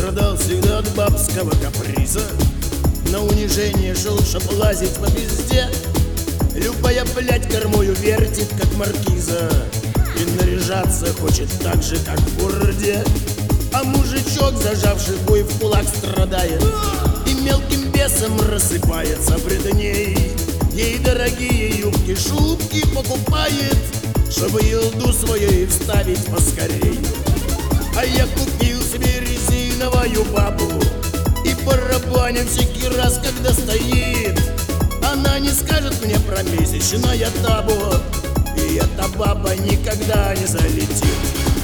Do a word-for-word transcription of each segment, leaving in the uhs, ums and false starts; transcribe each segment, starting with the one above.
страдал всегда от бабского каприза. На унижение шел, чтоб лазить по пизде. Любая, блядь, кормою вертит, как маркиза. И наряжаться хочет так же, как в городе. А мужичок, зажавший хуй в кулак, страдает и мелким бесом рассыпается пред ней. Ей дорогие юбки, шубки покупает, чтобы елду свою вставить поскорей. А я купил себе резиновую бабу и барабаню всякий раз, когда стоит. Она не скажет мне про месячное табу, и эта баба никогда не залетит.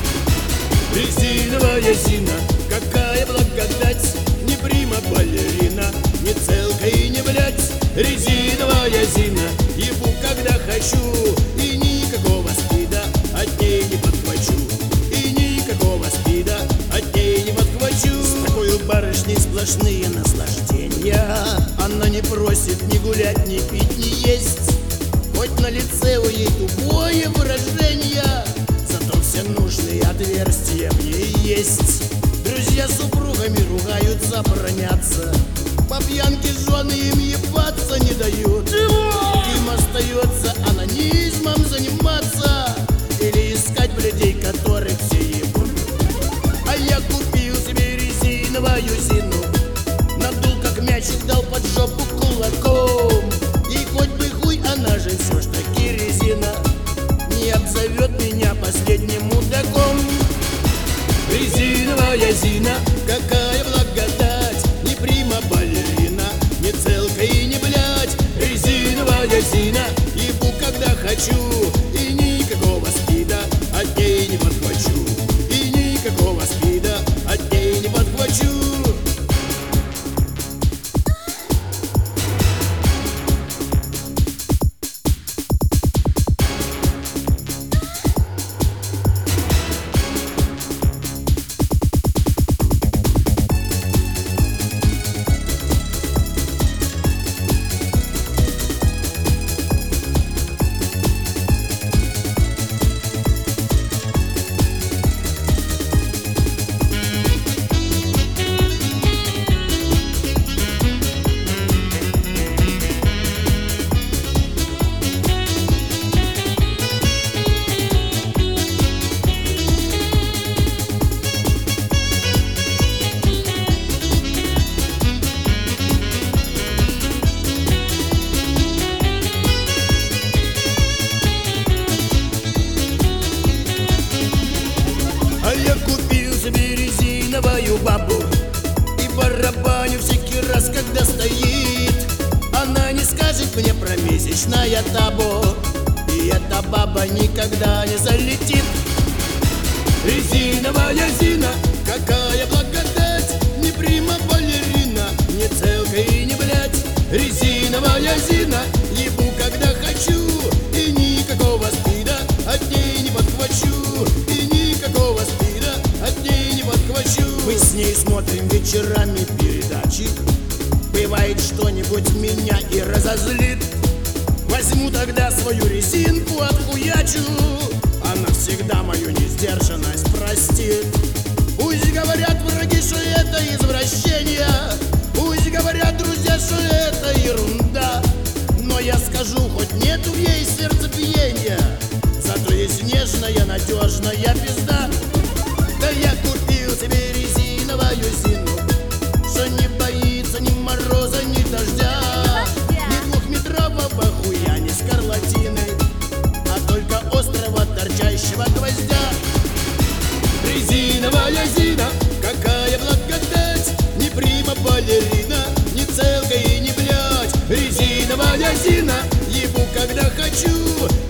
Резиновая зина, какая благодать, не прима балерина, не целка и не блядь. Резиновая зина, ебу когда хочу, и никакого спида от ней не подхвачу. И никакого спида от ней не подхвачу. С такой барышней сплошные наслаждения. Она не просит ни гулять, ни пить, ни есть. Хоть на лице у ей тупое выражение, зато все нужные отверстия в ней есть. Друзья с супругами ругаются, бронятся. По пьянке жены им ебаться не дают. Им остается анонизмом заниматься или искать блядей, которых все ебут. А я купил себе резиновую зину, надул как мячик, дал под жопу кулаком. И хоть бы хуй, она же все ж таки резина, не обзовет меня последним мудаком. Резиновая зина, какая благодать, не прима балерина, не целка и не блядь. Резиновая зина, ебу когда хочу, и никакого спида от ней не подхвачу. И никакого спида от ней не подхвачу. Я купил себе резиновую бабу и барабаню всякий раз, когда стоит. Она не скажет мне про месячное табу, и эта баба никогда не залетит. Резиновая зина, какая благодать, не прима балерина, не целка и не блядь. Резиновая зина, ебу когда хочу, и никакого спида от ней не подхвачу. И никакого спида от ней не подхвачу. Мы с ней смотрим вечерами передачи. Бывает, что-нибудь меня и разозлит. Возьму тогда свою резинку, отхуячу. Она всегда мою несдержанность простит. Пусть говорят враги, что это извращение, пусть говорят друзья, что это ерунда, но я скажу, хоть нету в ней сердцебиения, зато есть нежная, надежная пизда. Да я купил себе резиновую зину, что не боится ни мороза, ни дождя, ни двухметрового хуя, ни скарлатины, а только острого торчащего гвоздя. Резиновая зина, какая благодать, не прима балерина, не целка и не блядь. Резиновая зина, ебу когда хочу,